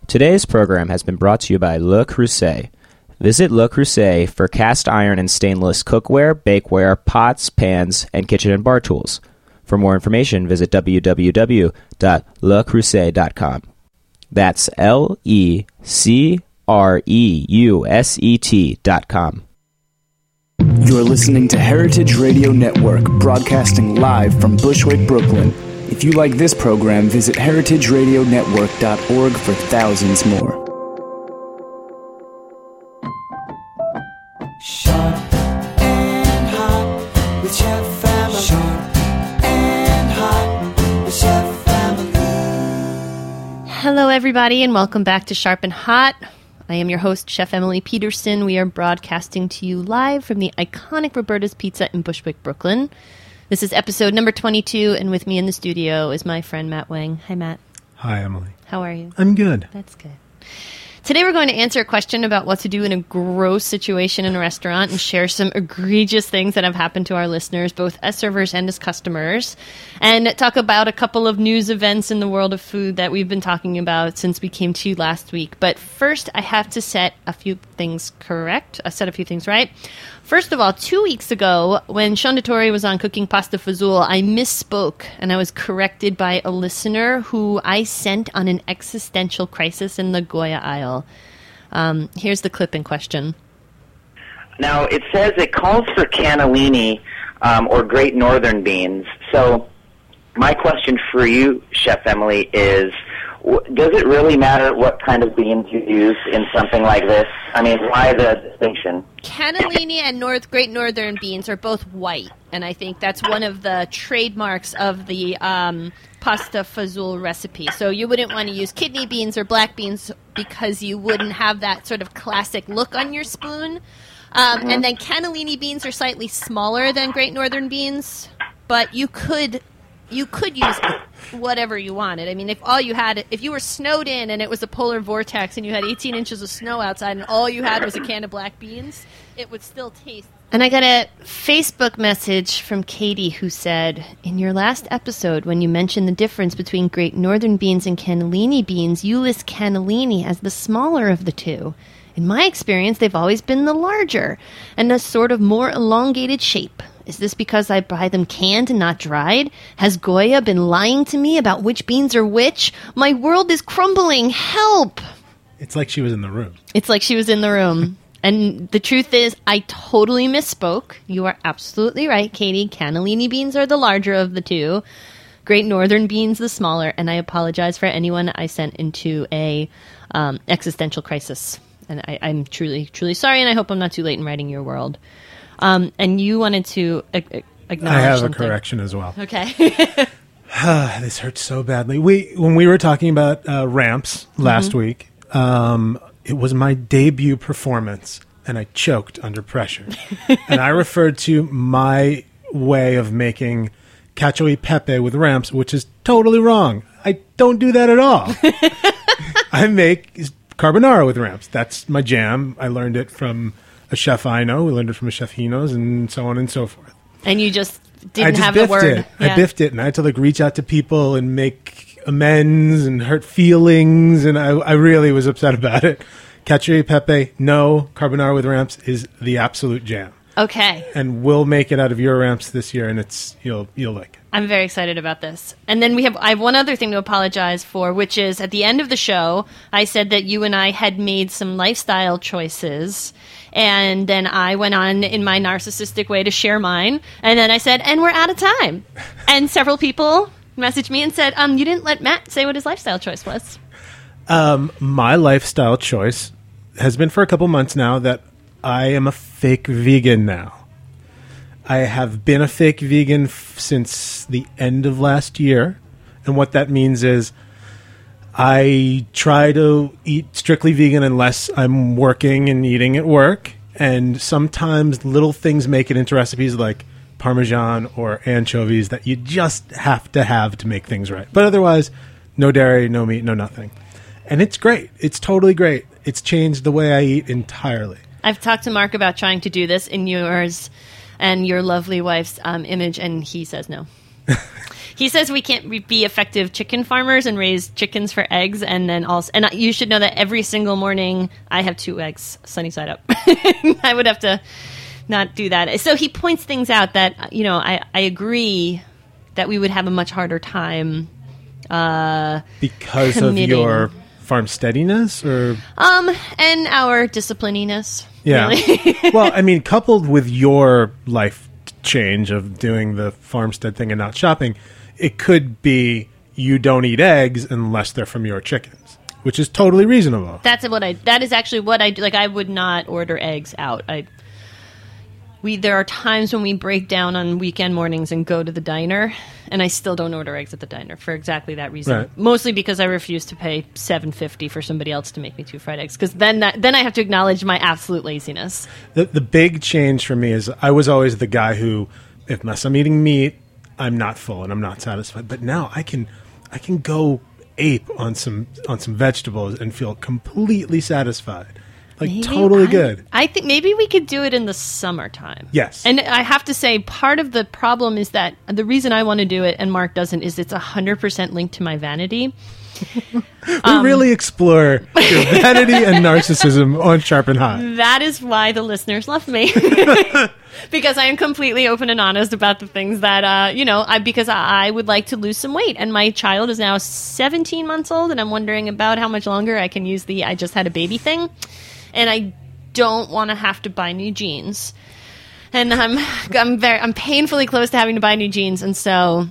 Today's program has been brought to you by Le Creuset. Visit Le Creuset for cast iron and stainless cookware, bakeware, pots, pans, and kitchen and bar tools. For more information, visit www.lecreuset.com. That's LECREUSET.com. You're listening to Heritage Radio Network, broadcasting live from Bushwick, Brooklyn. If you like this program, visit heritageradionetwork.org for thousands more. Sharp and hot with Chef Family. Sharp and hot with Chef Family. Hello, everybody, and welcome back to Sharp and Hot. I am your host, Chef Emily Peterson. We are broadcasting to you live from the iconic Roberta's Pizza in Bushwick, Brooklyn. This is episode number 22, and with me in the studio is my friend Matt Wang. Hi, Matt. Hi, Emily. How are you? I'm good. That's good. Today we're going to answer a question about what to do in a gross situation in a restaurant and share some egregious things that have happened to our listeners, both as servers and as customers, and talk about a couple of news events in the world of food that we've been talking about since we came to you last week. But first, I have to set a few things right. First of all, 2 weeks ago, when Sean Dettori was on Cooking Pasta Fazool, I misspoke, and I was corrected by a listener who I sent on an existential crisis in the Goya aisle. Here's the clip in question. Now, it says it calls for cannellini or Great Northern beans. So my question for you, Chef Emily, is does it really matter what kind of beans you use in something like this? I mean, why the distinction? Cannellini and Great Northern beans are both white, and I think that's one of the trademarks of the pasta fazool recipe. So you wouldn't want to use kidney beans or black beans because you wouldn't have that sort of classic look on your spoon. And then cannellini beans are slightly smaller than Great Northern beans, but you could use whatever you wanted. I mean, if you were snowed in and it was a polar vortex and you had 18 inches of snow outside and all you had was a can of black beans, it would still taste. And I got a Facebook message from Katie who said, in your last episode, when you mentioned the difference between Great Northern beans and cannellini beans, you list cannellini as the smaller of the two. In my experience, they've always been the larger and a sort of more elongated shape. Is this because I buy them canned and not dried? Has Goya been lying to me about which beans are which? My world is crumbling. Help! It's like she was in the room. And the truth is, I totally misspoke. You are absolutely right, Katie. Cannellini beans are the larger of the two. Great Northern beans the smaller. And I apologize for anyone I sent into a existential crisis. And I'm truly, truly sorry, and I hope I'm not too late in writing your world. And you wanted to acknowledge I have something. a correction as well. Okay. This hurts so badly. When we were talking about ramps last week, it was my debut performance, and I choked under pressure. And I referred to my way of making cacio e pepe with ramps, which is totally wrong. I don't do that at all. I make carbonara with ramps. That's my jam. I learned it from a chef I know. We learned it from a chef he knows, and so on and so forth. And you just didn't have the word. I biffed it, and I had to reach out to people and make amends and hurt feelings, and I really was upset about it. Cacio e pepe, no. Carbonara with ramps is the absolute jam. Okay. And we'll make it out of your ramps this year, and you'll like it. I'm very excited about this. And then I have one other thing to apologize for, which is at the end of the show, I said that you and I had made some lifestyle choices. And then I went on in my narcissistic way to share mine. And then I said, and we're out of time. And several people messaged me and said, you didn't let Matt say what his lifestyle choice was. My lifestyle choice has been for a couple months now that I am a fake vegan now. I have been a fake vegan since the end of last year. And what that means is I try to eat strictly vegan unless I'm working and eating at work. And sometimes little things make it into recipes like Parmesan or anchovies that you just have to make things right. But otherwise, no dairy, no meat, no nothing. And it's great. It's totally great. It's changed the way I eat entirely. I've talked to Mark about trying to do this in yours and your lovely wife's image, and he says no. He says we can't be effective chicken farmers and raise chickens for eggs, and then also, and you should know that every single morning I have 2 eggs sunny side up. I would have to not do that. So he points things out that, you know, I agree that we would have a much harder time because committing. of your farm steadiness, or and our disciplininess. yeah. Really. Well, I mean, coupled with your life change of doing the farmstead thing and not shopping, it could be you don't eat eggs unless they're from your chickens, which is totally reasonable. That is actually what I do. Like, I would not order eggs out. There are times when we break down on weekend mornings and go to the diner, and I still don't order eggs at the diner for exactly that reason. Right. Mostly because I refuse to pay $7.50 for somebody else to make me 2 fried eggs, because then I have to acknowledge my absolute laziness. The big change for me is I was always the guy who, unless I'm eating meat, I'm not full and I'm not satisfied. But now I can go ape on some vegetables and feel completely satisfied. Like, totally good. I think maybe we could do it in the summertime. Yes. And I have to say, part of the problem is that the reason I want to do it and Mark doesn't is it's 100% linked to my vanity. We really explore your vanity and narcissism on Sharp and Hot. That is why the listeners love me. Because I am completely open and honest about the things that, because I would like to lose some weight. And my child is now 17 months old, and I'm wondering about how much longer I can use the I just had a baby thing. And I don't want to have to buy new jeans. And I'm painfully close to having to buy new jeans. And so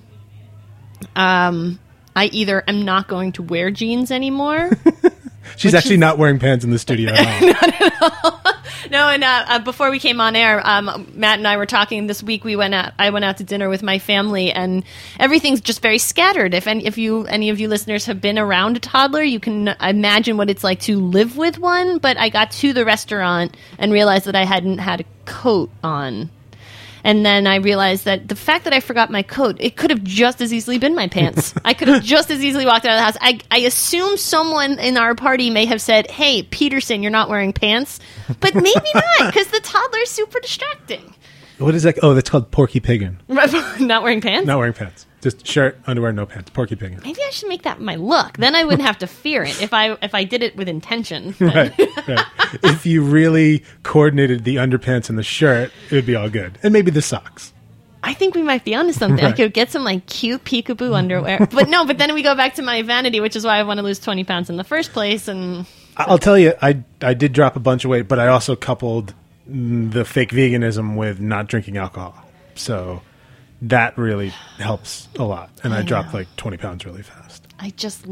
I either am not going to wear jeans anymore. She's actually not wearing pants in the studio at all. Not at all. No, and before we came on air, Matt and I were talking this week. I went out to dinner with my family, and everything's just very scattered. If any of you listeners have been around a toddler, you can imagine what it's like to live with one. But I got to the restaurant and realized that I hadn't had a coat on. And then I realized that the fact that I forgot my coat, it could have just as easily been my pants. I could have just as easily walked out of the house. I assume someone in our party may have said, "Hey, Peterson, you're not wearing pants." But maybe not, because the toddler is super distracting. What is that? Oh, that's called Porky Piggin. Not wearing pants? Not wearing pants. Just shirt, underwear, no pants. Porky Piggin. Maybe I should make that my look. Then I wouldn't have to fear it if I did it with intention. Then. Right. If you really coordinated the underpants and the shirt, it would be all good. And maybe the socks. I think we might be onto something. Right. I could get some like cute peekaboo underwear. But then we go back to my vanity, which is why I want to lose 20 pounds in the first place. And I'll tell you, I did drop a bunch of weight, but I also coupled the fake veganism with not drinking alcohol. So that really helps a lot. And I dropped like 20 pounds really fast. I just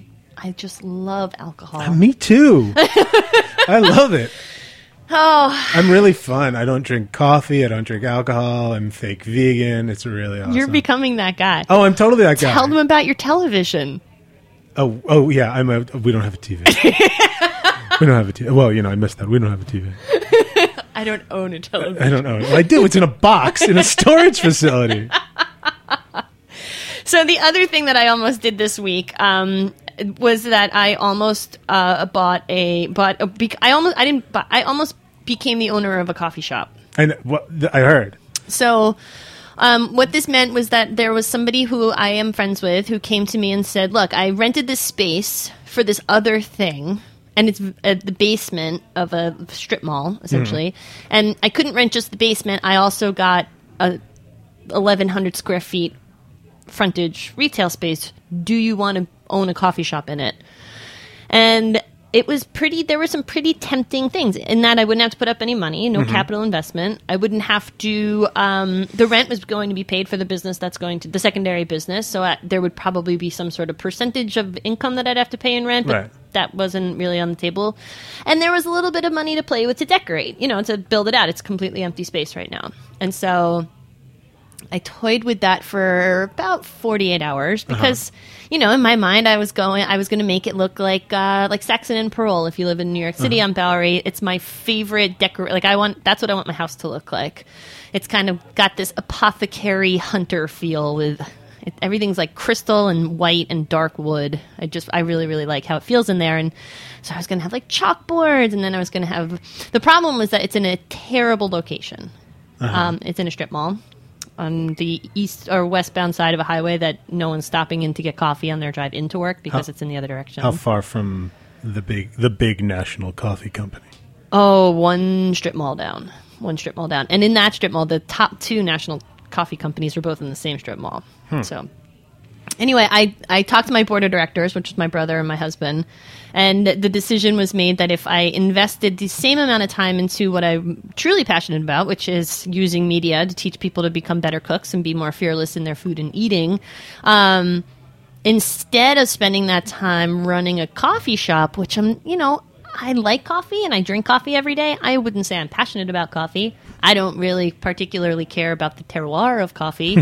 love alcohol. Me too. I love it. Oh, I'm really fun. I don't drink coffee. I don't drink alcohol. I'm fake vegan. It's really awesome. you're becoming that guy. Oh, I'm totally that guy. Tell them about your television. Oh yeah. We don't have a TV. We don't have a TV. Well, I missed that. We don't have a TV. I don't own a television. I don't know. Well, I do. It's in a box in a storage facility. So the other thing that I almost did this week was that I almost I almost became the owner of a coffee shop. And what I heard. So what this meant was that there was somebody who I am friends with who came to me and said, "Look, I rented this space for this other thing." And it's the basement of a strip mall, essentially. Mm-hmm. And I couldn't rent just the basement. I also got a 1,100 square feet frontage retail space. Do you want to own a coffee shop in it? And it was there were some pretty tempting things in that I wouldn't have to put up any money, no capital investment. I wouldn't have to, the rent was going to be paid for the business that's going to, the secondary business. So there would probably be some sort of percentage of income that I'd have to pay in rent. But right. That wasn't really on the table. And there was a little bit of money to play with to decorate, to build it out. It's completely empty space right now. And so I toyed with that for about 48 hours because, in my mind, I was going to make it look like Saxon and Pearl. If you live in New York City on Bowery, it's my favorite that's what I want my house to look like. It's kind of got this apothecary hunter feel with everything's like crystal and white and dark wood. I really, really like how it feels in there. And so I was going to have like chalkboards, and then I was going to have, the problem was that it's in a terrible location. It's in a strip mall. on the east or westbound side of a highway that no one's stopping in to get coffee on their drive into work because it's in the other direction. How far from the big national coffee company? Oh, one strip mall down. And in that strip mall, the top 2 national coffee companies are both in the same strip mall. So anyway, I talked to my board of directors, which is my brother and my husband, and the decision was made that if I invested the same amount of time into what I'm truly passionate about, which is using media to teach people to become better cooks and be more fearless in their food and eating, instead of spending that time running a coffee shop, which I like coffee and I drink coffee every day. I wouldn't say I'm passionate about coffee. I don't really particularly care about the terroir of coffee.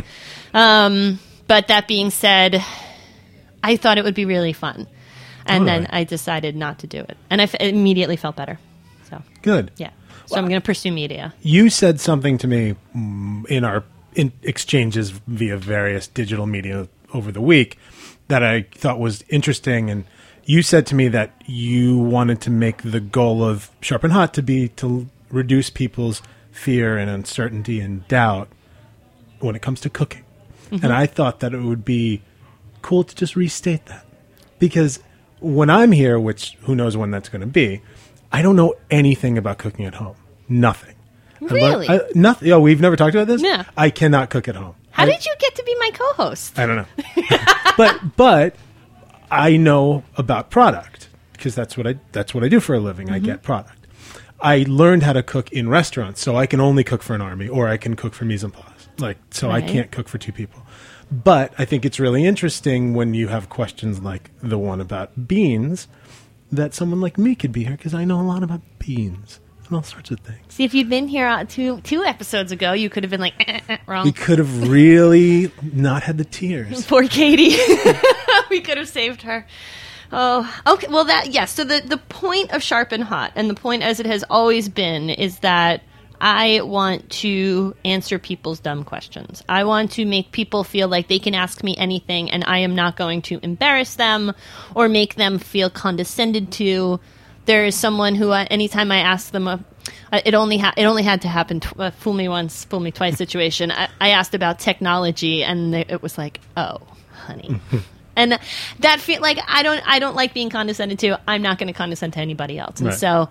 But that being said, I thought it would be really fun. And then I decided not to do it. And I immediately felt better. So Good. Yeah. So I'm going to pursue media. You said something to me in our exchanges via various digital media over the week that I thought was interesting. And you said to me that you wanted to make the goal of Sharp and Hot to reduce people's fear and uncertainty and doubt when it comes to cooking. Mm-hmm. And I thought that it would be cool to just restate that. Because when I'm here, which who knows when that's going to be, I don't know anything about cooking at home. Nothing. Really? Nothing. Oh, we've never talked about this? Yeah. I cannot cook at home. How did you get to be my co-host? I don't know. But I know about product because that's what I do for a living. I get product. I learned how to cook in restaurants, so I can only cook for an army or I can cook for mise en place. I can't cook for 2 people. But I think it's really interesting when you have questions like the one about beans that someone like me could be here because I know a lot about beans and all sorts of things. See, if you'd been here two episodes ago, you could have been like, wrong. We could have really not had the tears. Poor Katie. We could have saved her. Oh, okay. Well, so the point of Sharp and Hot, and the point as it has always been, is that I want to answer people's dumb questions. I want to make people feel like they can ask me anything, and I am not going to embarrass them or make them feel condescended to. There is someone who, anytime I ask them, it only had to happen. Fool me once, fool me twice situation. I asked about technology, and it was like, oh, honey. And that feel like I don't like being condescended to. I'm not going to condescend to anybody else, and so.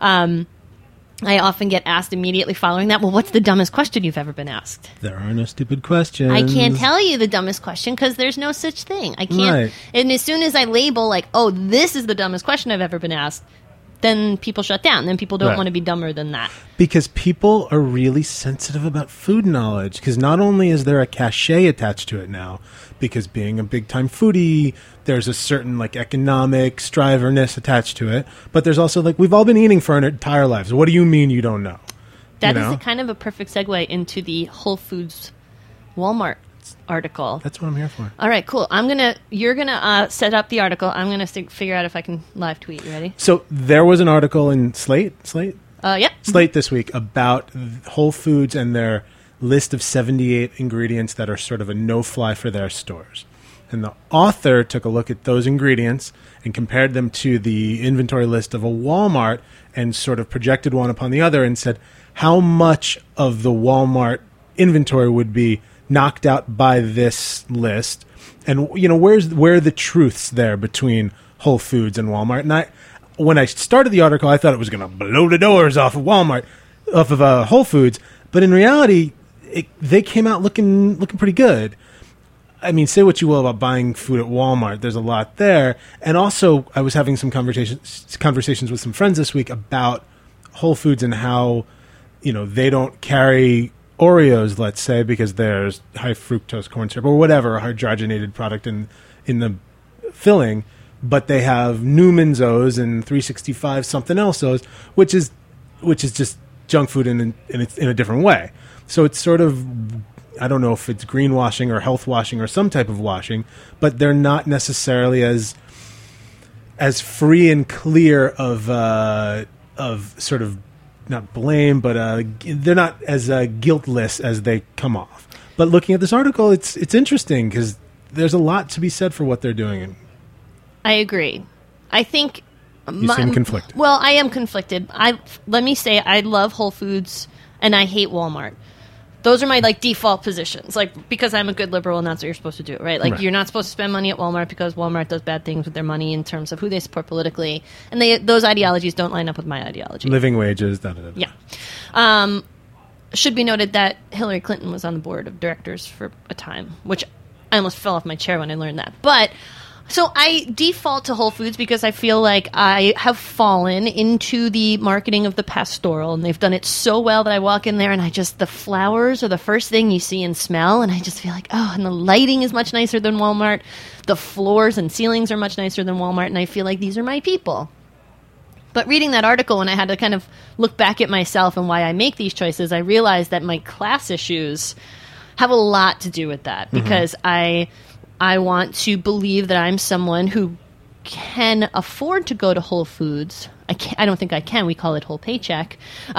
I often get asked immediately following that, well, what's the dumbest question you've ever been asked? There are no stupid questions. I can't tell you the dumbest question because there's no such thing. I can't. Right. And as soon as I label like, oh, this is the dumbest question I've ever been asked, then people shut down. Then people don't want to be dumber than that. Because people are really sensitive about food knowledge. Because not only is there a cachet attached to it now, because being a big-time foodie, there's a certain economic striverness attached to it, but there's also we've all been eating for our entire lives. What do you mean you don't know? That is kind of a perfect segue into the Whole Foods Walmart article. That's what I'm here for. All right, cool. You're gonna set up the article. I'm gonna figure out if I can live tweet. You ready? So there was an article in Slate. Yep. Slate this week about Whole Foods and their list of 78 ingredients that are sort of a no-fly for their stores. And the author took a look at those ingredients and compared them to the inventory list of a Walmart and sort of projected one upon the other and said how much of the Walmart inventory would be knocked out by this list, and where are the truths there between Whole Foods and Walmart. And when I started the article, I thought it was going to blow the doors off of Whole Foods, but in reality, they came out looking pretty good. I mean, say what you will about buying food at Walmart, there's a lot there. And also, I was having some conversations with some friends this week about Whole Foods and how they don't carry Oreos, let's say, because there's high fructose corn syrup or whatever, a hydrogenated product in the filling, but they have Newman's O's and 365 something else O's, which is just junk food in a different way. So it's sort of, I don't know if it's greenwashing or health washing or some type of washing, but they're not necessarily as free and clear of sort of not blame, but they're not as guiltless as they come off. But looking at this article, it's interesting because there's a lot to be said for what they're doing. I agree. I think you seem conflicted. Well, I am conflicted. Let me say I love Whole Foods and I hate Walmart. Those are my like default positions, like because I'm a good liberal and that's what you're supposed to do, right? Like Right. you're not supposed to spend money at Walmart because Walmart does bad things with their money in terms of who they support politically, and those ideologies don't line up with my ideology. Living wages, da-da-da. Yeah. Should be noted that Hillary Clinton was on the board of directors for a time, which I almost fell off my chair when I learned that. But so I default to Whole Foods because I feel like I have fallen into the marketing of the pastoral, and they've done it so well that I walk in there and the flowers are the first thing you see and smell, and I just feel like, oh, and the lighting is much nicer than Walmart. The floors and ceilings are much nicer than Walmart, and I feel like these are my people. But reading that article, and I had to kind of look back at myself and why I make these choices, I realized that my class issues have a lot to do with that, because I want to believe that I'm someone who can afford to go to Whole Foods. I don't think I can. We call it whole paycheck.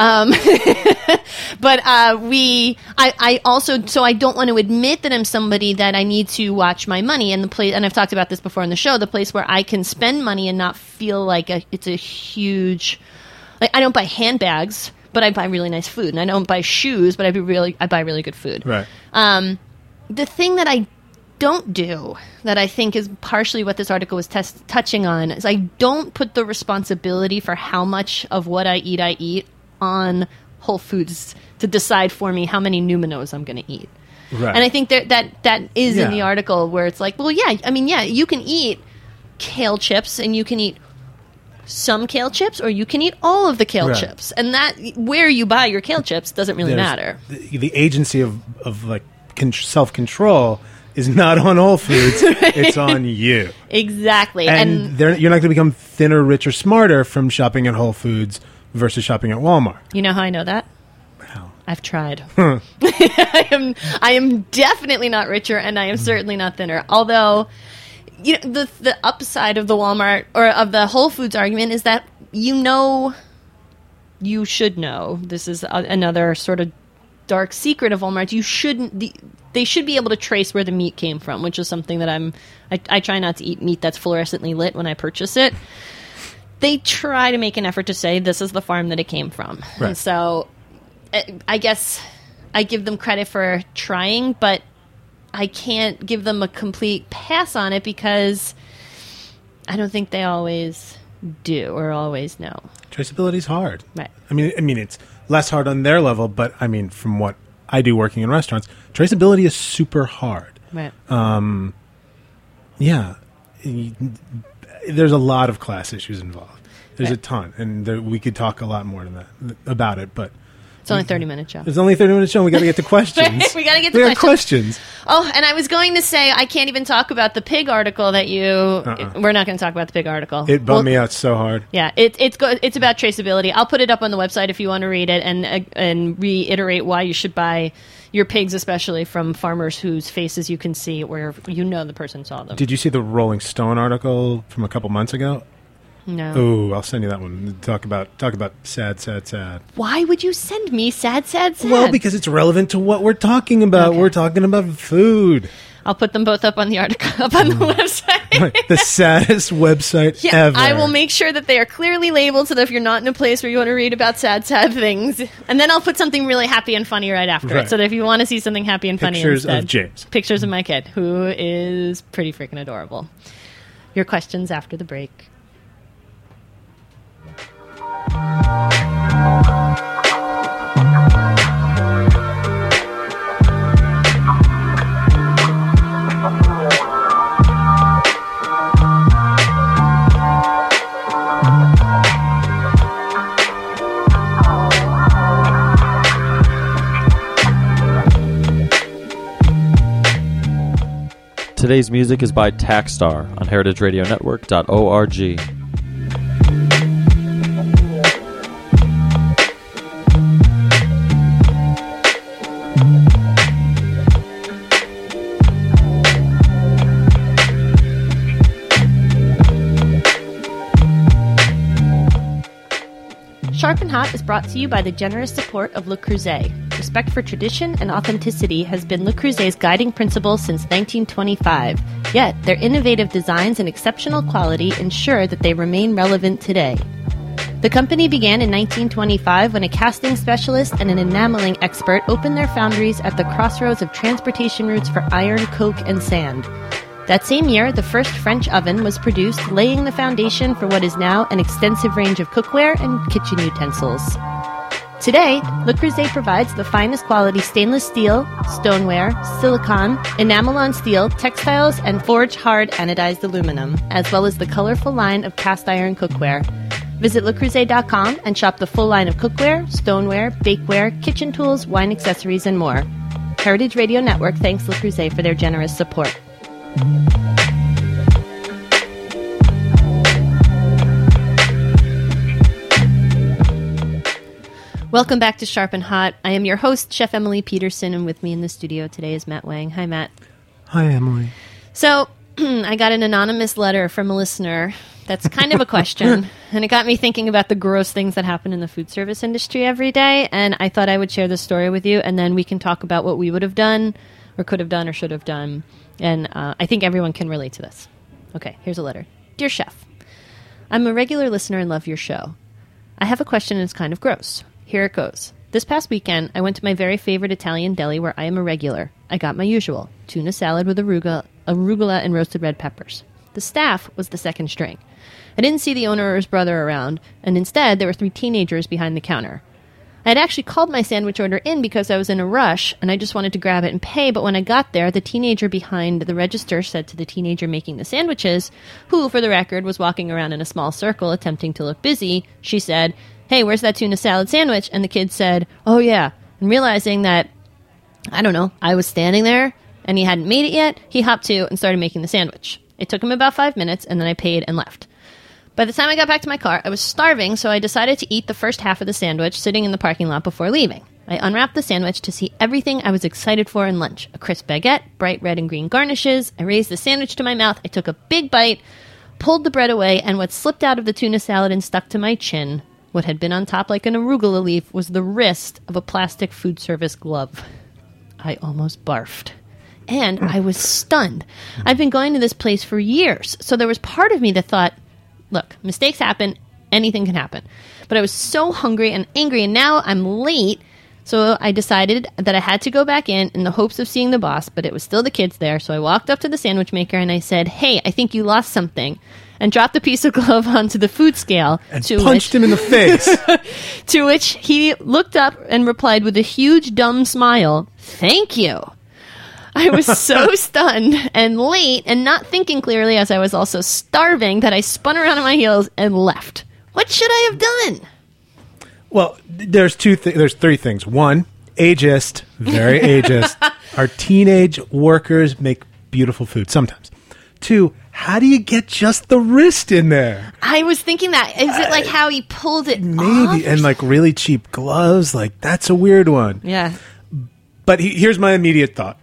But I also, so I don't want to admit that I'm somebody that I need to watch my money, and the place, and I've talked about this before on the show, the place where I can spend money and not feel like it's a huge, like I don't buy handbags, but I buy really nice food, and I don't buy shoes, but I buy really good food. Right. The thing that I don't do, that I think is partially what this article was touching on, is I don't put the responsibility for how much of what I eat on Whole Foods to decide for me how many Numinos I'm going to eat. Right. And I think that is in the Yeah. article where it's like, well, yeah, I mean, yeah, you can eat kale chips and you can eat some kale chips, or you can eat all of the kale Right. chips. And that, where you buy your kale chips doesn't really There's- matter. The agency of like self-control is not on Whole Foods. It's on you. Exactly. And you're not going to become thinner, richer, smarter from shopping at Whole Foods versus shopping at Walmart. You know how I know that? How? I've tried. I am definitely not richer, and I am certainly not thinner. Although, you know, the upside of the Walmart or of the Whole Foods argument is that you should know. This is another sort of dark secret of Walmart. They should be able to trace where the meat came from, which is something that I try not to eat meat that's fluorescently lit when I purchase it. They try to make an effort to say this is the farm that it came from. Right. And so I guess I give them credit for trying, but I can't give them a complete pass on it because I don't think they always do or always know. Traceability is hard. Right. I mean, it's less hard on their level, but I mean, from what I do working in restaurants, traceability is super hard. Right. Yeah. There's a lot of class issues involved. There's Right. a ton, and we could talk a lot more than that about it, but It's only a 30-minute show. it's only a 30-minute show, and we got to get to questions. We gotta get to We got questions. questions. Oh, and I was going to say I can't even talk about the pig article that you. We're not going to talk about the pig article. It bummed me out so hard. Yeah, it's about traceability. I'll put it up on the website if you want to read it and reiterate why you should buy your pigs, especially from farmers whose faces you can see, where you know the person saw them. Did you see the Rolling Stone article from a couple months ago? No. Oh, I'll send you that one. Talk about sad. Why would you send me sad? Well, because it's relevant to what we're talking about. Okay. We're talking about food. I'll put them both up on the article, up on the website. The saddest website Yeah, ever. I will make sure that they are clearly labeled so that if you're not in a place where you want to read about sad things, and then I'll put something really happy and funny right after Right. it, so that if you want to see something happy and funny Pictures instead, of James. pictures of my kid, who is pretty freaking adorable. Your questions after the break. Today's music is by Taxstar on heritageradionetwork.org. Sharp and Hot is brought to you by the generous support of Le Creuset. Respect for tradition and authenticity has been Le Creuset's guiding principle since 1925. Yet, their innovative designs and exceptional quality ensure that they remain relevant today. The company began in 1925 when a casting specialist and an enameling expert opened their foundries at the crossroads of transportation routes for iron, coke, and sand. That same year, the first French oven was produced, laying the foundation for what is now an extensive range of cookware and kitchen utensils. Today, Le Creuset provides the finest quality stainless steel, stoneware, silicon, enamel-on steel, textiles, and forge-hard anodized aluminum, as well as the colorful line of cast-iron cookware. Visit LeCreuset.com and shop the full line of cookware, stoneware, bakeware, kitchen tools, wine accessories, and more. Heritage Radio Network thanks Le Creuset for their generous support. Welcome back to Sharp and Hot. I am your host, Chef Emily Peterson, and with me in the studio today is Matt Wang. Hi, Matt. Hi, Emily. So, I got an anonymous letter from a listener that's kind of a question, and it got me thinking about the gross things that happen in the food service industry every day, and I thought I would share this story with you, and then we can talk about what we would have done, or could have done, or should have done, and I think everyone can relate to this. Okay, here's a letter. Dear Chef, I'm a regular listener and love your show. I have a question and it's kind of gross. Here it goes. This past weekend, I went to my very favorite Italian deli where I am a regular. I got my usual, tuna salad with arugula and roasted red peppers. The staff was the second string. I didn't see the owner or his brother around, and instead there were 3 teenagers behind the counter. I had actually called my sandwich order in because I was in a rush, and I just wanted to grab it and pay, but when I got there, the teenager behind the register said to the teenager making the sandwiches, who, for the record, was walking around in a small circle attempting to look busy, she said, "Hey, where's that tuna salad sandwich?" And the kid said, "Oh, yeah." And realizing that, I don't know, I was standing there and he hadn't made it yet, he hopped to and started making the sandwich. It took him about 5 minutes, and then I paid and left. By the time I got back to my car, I was starving, so I decided to eat the first half of the sandwich sitting in the parking lot before leaving. I unwrapped the sandwich to see everything I was excited for in lunch. A crisp baguette, bright red and green garnishes. I raised the sandwich to my mouth. I took a big bite, pulled the bread away, and what slipped out of the tuna salad and stuck to my chin, what had been on top like an arugula leaf, was the wrist of a plastic food service glove. I almost barfed. And I was stunned. I've been going to this place for years, so there was part of me that thought, look, mistakes happen, anything can happen. But I was so hungry and angry, and now I'm late, so I decided that I had to go back in the hopes of seeing the boss, but it was still the kids there, so I walked up to the sandwich maker and I said, "Hey, I think you lost something," and dropped a piece of glove onto the food scale. And punched him in the face. To which he looked up and replied with a huge, dumb smile, "Thank you." I was so stunned and late and not thinking clearly, as I was also starving, that I spun around on my heels and left. What should I have done? Well, there's 3 things. 1, ageist, very ageist. Our teenage workers make beautiful food sometimes. 2, how do you get just the wrist in there? I was thinking that. Is it like how he pulled it Maybe, off? and like really cheap gloves. Like, that's a weird one. Yeah. But here's my immediate thought.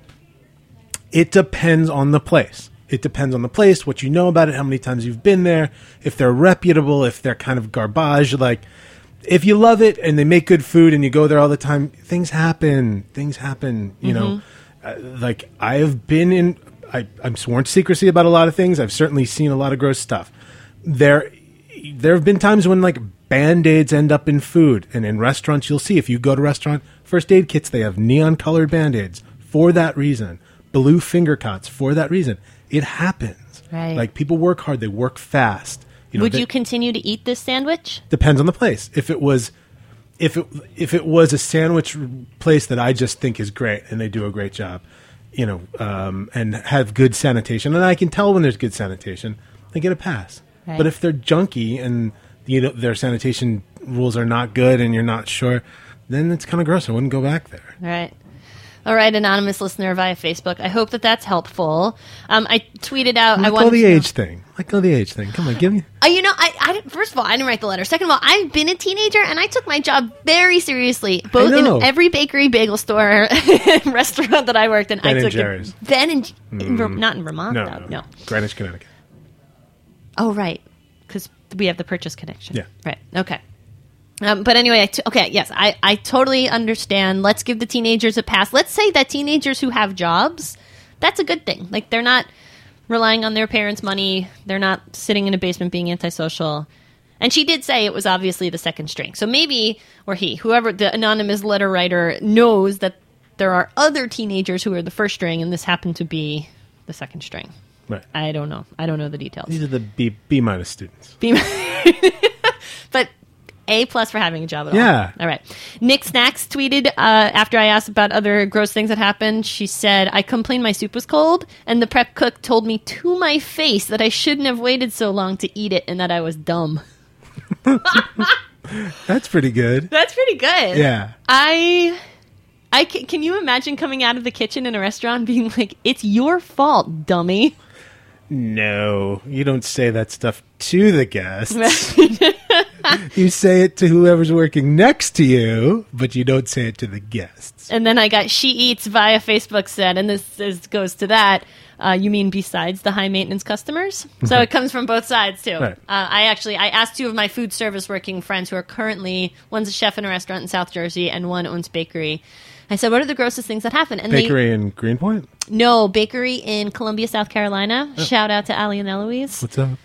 It depends on the place. It depends on the place, what you know about it, how many times you've been there, if they're reputable, if they're kind of garbage. Like, if you love it and they make good food and you go there all the time, things happen. Things happen, you know. Like, I have been in... I'm sworn to secrecy about a lot of things. I've certainly seen a lot of gross stuff. There have been times when, like, Band-Aids end up in food. And in restaurants, you'll see, if you go to restaurant, first aid kits, they have neon-colored Band-Aids for that reason. Blue finger cuts for that reason. It happens. Right. Like, people work hard. They work fast. Would you continue to eat this sandwich? Depends on the place. If it was a sandwich place that I just think is great and they do a great job, you know, and have good sanitation, and I can tell when there's good sanitation, they get a pass. Right. But if they're junky and, you know, their sanitation rules are not good and you're not sure, then it's kind of gross. I wouldn't go back there. Right. All right, anonymous listener via Facebook. I hope that that's helpful. I tweeted out. Let go the age thing. Let go the age thing. Come on, give me. You know, I first of all, I didn't write the letter. Second of all, I've been a teenager and I took my job very seriously. Both in every bakery, bagel store, restaurant that I worked in. Ben I and took Jerry's. Ben and not in Vermont. No. Greenwich, Connecticut. Oh, right, because we have the purchase connection. Yeah. Right. Okay. But anyway, I totally understand. Let's give the teenagers a pass. Let's say that teenagers who have jobs, that's a good thing. Like, they're not relying on their parents' money. They're not sitting in a basement being antisocial. And she did say it was obviously the second string. So maybe, or whoever the anonymous letter writer knows that there are other teenagers who are the first string, and this happened to be the second string. Right. I don't know. I don't know the details. These are the B minus students. But A+ for having a job at all. Yeah. All right. Nick Snacks tweeted after I asked about other gross things that happened. She said, I complained my soup was cold, and the prep cook told me to my face that I shouldn't have waited so long to eat it and that I was dumb. That's pretty good. That's pretty good. Yeah. Can you imagine coming out of the kitchen in a restaurant being like, it's your fault, dummy? No, you don't say that stuff to the guests. You say it to whoever's working next to you, but you don't say it to the guests. And then I got She Eats via Facebook said, and this goes to that, you mean besides the high maintenance customers? So it comes from both sides too. Right. I asked two of my food service working friends who are currently, one's a chef in a restaurant in South Jersey and one owns bakery. I said, what are the grossest things that happen? And Bakery in Greenpoint? No, bakery in Columbia, South Carolina. Shout out to Allie and Eloise. What's up?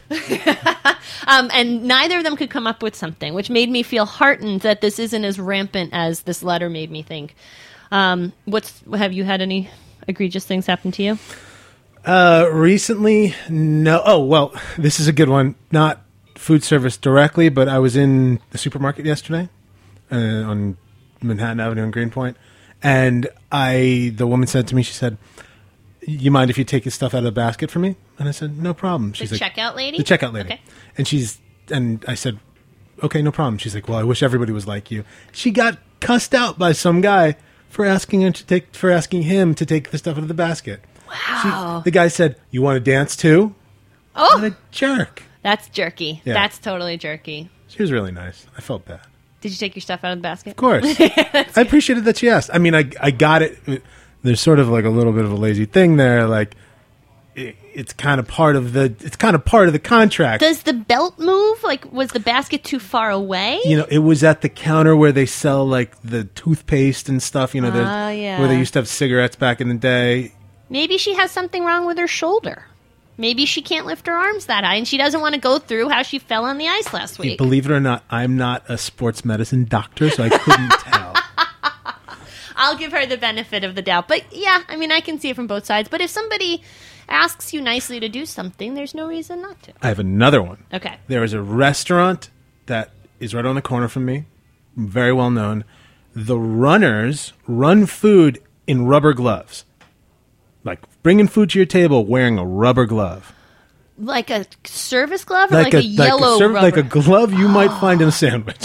And neither of them could come up with something, which made me feel heartened that this isn't as rampant as this letter made me think. Have you had any egregious things happen to you? Recently, no. Oh, well, this is a good one. Not food service directly, but I was in the supermarket yesterday on Manhattan Avenue in Greenpoint. And the woman said to me, she said, you mind if you take your stuff out of the basket for me? And I said, no problem. She's The like, checkout lady? The checkout lady. Okay. And I said, okay, no problem. She's like, well, I wish everybody was like you. She got cussed out by some guy for asking him to take the stuff out of the basket. Wow. The guy said, you want to dance too? Oh, What a jerk. that's jerky. Yeah. That's totally jerky. She was really nice. I felt bad. Did you take your stuff out of the basket? Of course. I appreciated that she asked. I mean, I got it. There's sort of like a little bit of a lazy thing there. Like, it's kind of part of the contract. Does the belt move? Like, was the basket too far away? You know, it was at the counter where they sell like the toothpaste and stuff. You know, yeah. where they used to have cigarettes back in the day. Maybe she has something wrong with her shoulder. Maybe she can't lift her arms that high, and she doesn't want to go through how she fell on the ice last week. Believe it or not, I'm not a sports medicine doctor, so I couldn't tell. I'll give her the benefit of the doubt. But yeah, I mean, I can see it from both sides. But if somebody asks you nicely to do something, there's no reason not to. I have another one. Okay. There is a restaurant that is right on the corner from me, very well known. The runners run food in rubber gloves. Like bringing food to your table wearing a rubber glove. Like a service glove or like a yellow rubber? Like a glove you might find in a sandwich.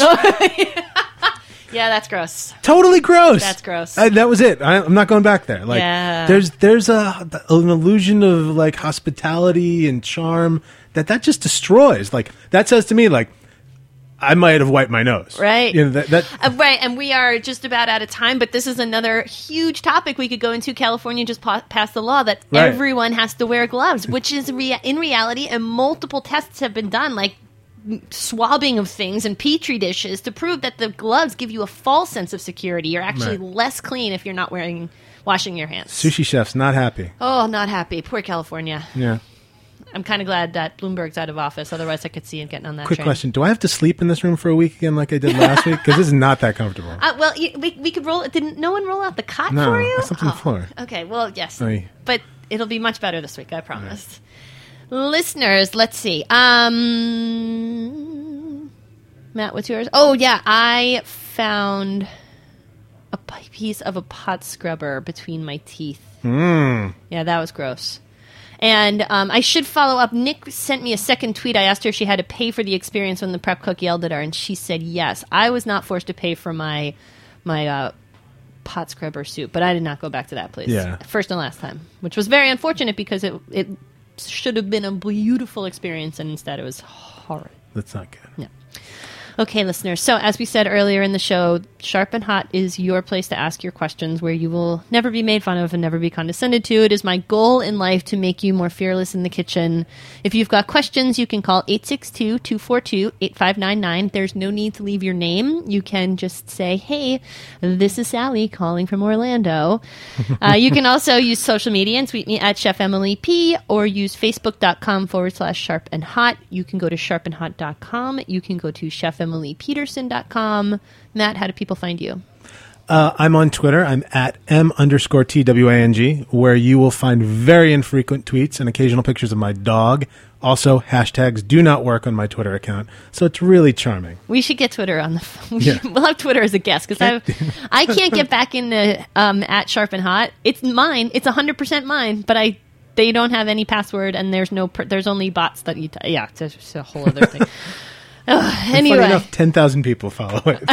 Yeah, that's gross. Totally gross. That's gross. That was it. I'm not going back there. Like, Yeah. there's an illusion of like hospitality and charm that just destroys. Like that says to me, like, I might have wiped my nose. Right. You know, that Right, and we are just about out of time, but this is another huge topic we could go into. California just passed the law that Right. everyone has to wear gloves, which is in reality, and multiple tests have been done, like swabbing of things and petri dishes to prove that the gloves give you a false sense of security. You're actually Right. less clean if you're not washing your hands. sushi chef's not happy. Oh, not happy. Poor California. Yeah. I'm kind of glad that Bloomberg's out of office. Otherwise, I could see him getting on that Quick train. question: do I have to sleep in this room for a week again, like I did last week? Because this is not that comfortable. Well, we could roll. Didn't no one roll out the cot No, for you? I slept on the floor. Okay, well, yes, Oy. but it'll be much better this week. I promise. Listeners, let's see. Matt, what's yours? Oh yeah, I found a piece of a pot scrubber between my teeth. Yeah, that was gross. And I should follow up. Nick sent me a second tweet. I asked her if she had to pay for the experience when the prep cook yelled at her, and she said yes. I was not forced to pay for my pot scrubber soup, but I did not go back to that place. Yeah. First and last time, which was very unfortunate because it should have been a beautiful experience, and instead it was horrid. That's not good. Yeah. Okay, listeners. So, as we said earlier in the show, Sharp and Hot is your place to ask your questions where you will never be made fun of and never be condescended to. It is my goal in life to make you more fearless in the kitchen. If you've got questions, you can call 862-242-8599. There's no need to leave your name. You can just say, hey, this is Sally calling from Orlando. You can also use social media and tweet me at Chef Emily P, or use facebook.com/Sharp and Hot. You can go to sharpandhot.com. You can go to chefemilypeterson.com. Matt, how do people find you? I'm on Twitter. I'm at M_TWANG, where you will find very infrequent tweets and occasional pictures of my dog. Also, hashtags do not work on my Twitter account, so it's really charming. We should get Twitter on the phone. We'll have Twitter as a guest, because I can't get back into at Sharp and Hot. It's mine. It's 100% mine, but they don't have any password, and there's only bots that you... it's just a whole other thing. Anyway. Funny enough, 10,000 people follow it.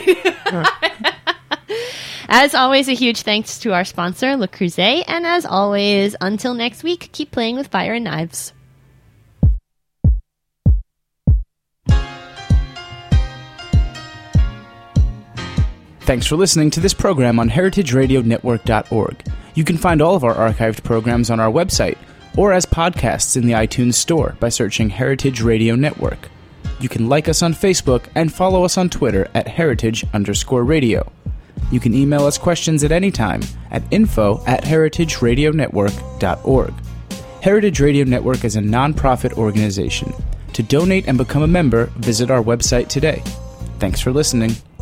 As always, a huge thanks to our sponsor, Le Creuset. And as always, until next week, keep playing with fire and knives. Thanks for listening to this program on heritageradionetwork.org. You can find all of our archived programs on our website or as podcasts in the iTunes Store by searching Heritage Radio Network. You can like us on Facebook and follow us on Twitter at heritage_radio. You can email us questions at any time at info@heritageradionetwork.org. Heritage Radio Network is a non-profit organization. To donate and become a member, visit our website today. Thanks for listening.